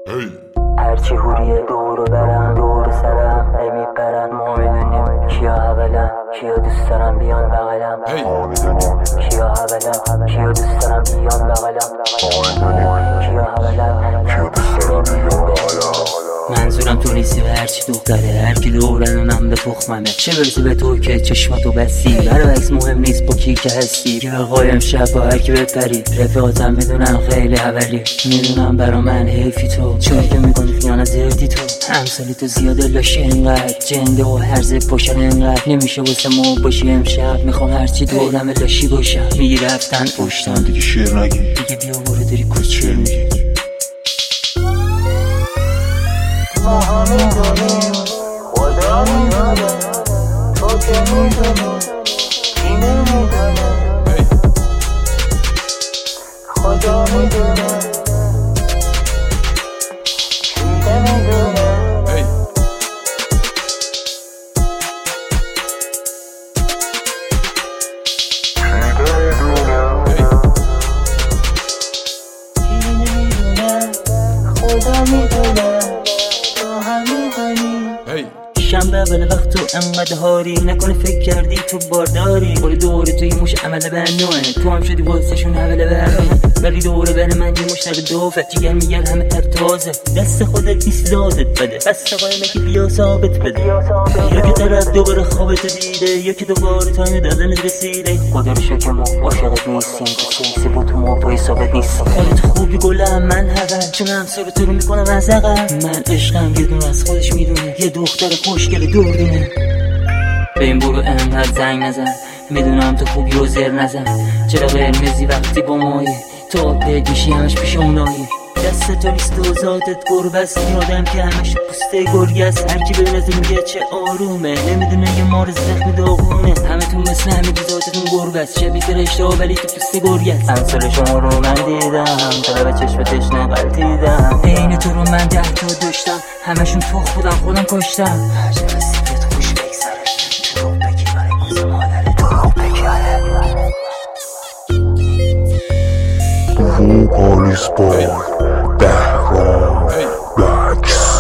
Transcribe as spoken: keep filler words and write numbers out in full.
هرچی هوریه دورو برم دور سرم ای میپرم ما میدونیم کیا اولم کیا دوست دارم بیان بغلم کیا اولم کیا دوست دارم بیان بغلم کیا اولم کیا دوست دارم بیان بغلم. منظورم تو نیستی و هرچی دختره هر کی دورن اونم به تخممه، چه برسی به تو که چشماتو بستی برعکس مهم نیست با کی که هستی. که قایم شب با هر کی بپری رفیقاتم میدونم خیلی اولی، میدونم برا من حیفی تو چون که میکنی خیانت زردی تو همسالی تو زیاده لاشی انقدر جنده و هرزه پاشن انقدر نمیشه واسه ما باشی امشب. میخوام هرچی دورم لاشی باشم میگی رفتن پشتم دیگه شعر نگی دیگه بیا برو داری کوچر میگی. ما همه داریم خدا میدونه تو که میدونه کی نمیدونه خدا میدونه کی نمیدونه. خدا میدونه شنبه اول وقت تو انقدر هاری نکنه فکر کردی تو بارداری ولی دوره توی موش عمل برنوه تو هم شدی واسه شون حوله برنوه ولی دوره بر من یه مشتر دوفه جیگر میگر همه تر تازه دست خودت نیست دادت بده بس قایمه که بیا ثابت بده یا که طرف دوباره خوابت دیده یا که دوباره تایم دادنت رسیده. خدا رو شکر ما عاشقت نیستیم تو سیسی با تو ما پای ثابت نیستیم حالت خوبی گلم من هول چون همسر تو رو میکنم از عقب من عشقم یه دونه از خودش میدونه یه دختر خوشگل دوردونه. به این برو انقدر زنگ نزن میدونم تو خوبی و زر نزن چرا قرمزی وقتی با مایی تو آبت میشی همش پیش اونایی دست تو نیست و ذاتت گربه است یادم که همش پوسته گرگه است هر کی به نظر میگه چه آرومه نمیدونه یه مار زخم داغونه همه تو مثل همه ذاتتون گربه است شبیه رشته ولی تو پوسته گرگه است. امثال شما رو من دیدم طلب چشم تشنه غلطیدم عین تو رو من ده تا داشتم همشون تخ بودم خودم کشتم هر چقدر سیفت خوش بگذره تو رو بگی برای موز مادره تو رو بگیره Vocal Sport, Background, Black